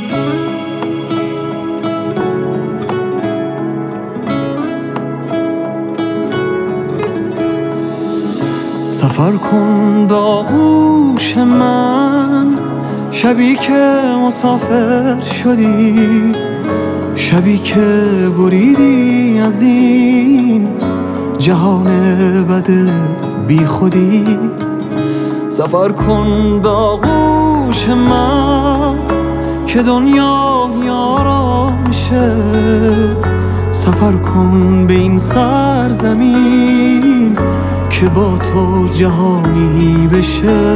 سفر کن به آغوش من، شبی که مسافر شدی، شبی که بریدی از این جهان بد بی خودی. سفر کن به آغوش من که دنیا آرامشه، سفر کن به این سرزمین که با تو جهانی بشه.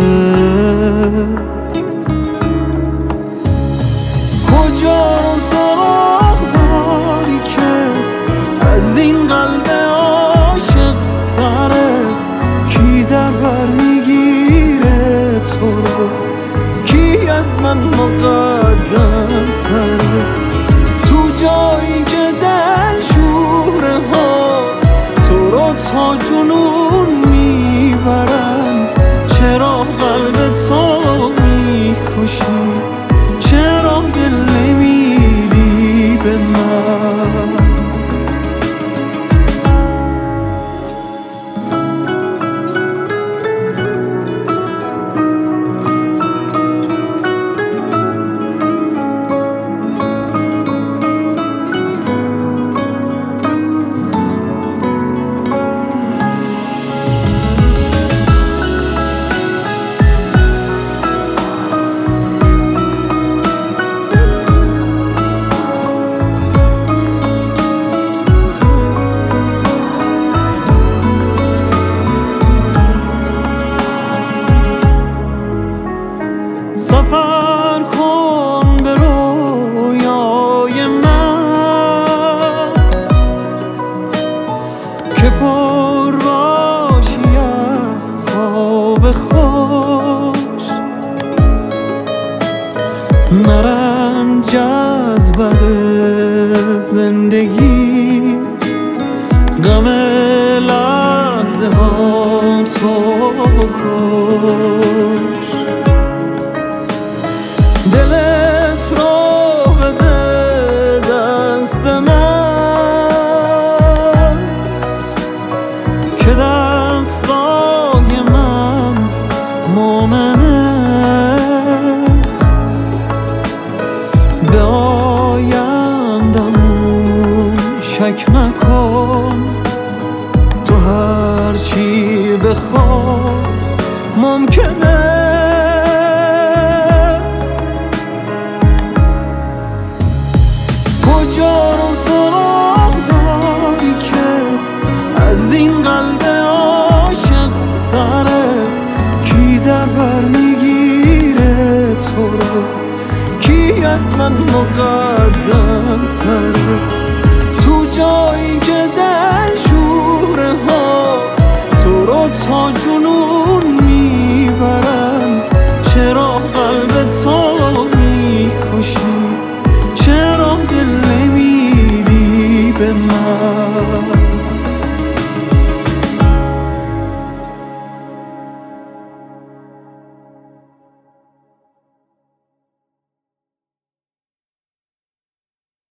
کجا رو سراغ داری که از این قلب عاشق سره، کی در بر میگیره تو رو، کی از من مقدم تره. تو جایی که دل شوره هات تو رو تا جنون میبرن، چرا قلب تو میکشی، چرا دل نمیدی به من. سفر کن به رویای من که پر باشی از خواب خوش، نرنج از بد زندگی، غم لحظه ها تو بکش. دل اسرا بده دست من که دستای من مومنه، به آیندمون شک نکن، تو هرچی بخوای ممکنه. کجا رو سراغ داری که از این قلب عاشق سره، کی در بر میگیره تو رو، کی از من مقدم تره. تو جایی که دل شوره هات تو رو تا جنون میبرن، چرا قلب تو میکشی، چرا دل نمیدی به من.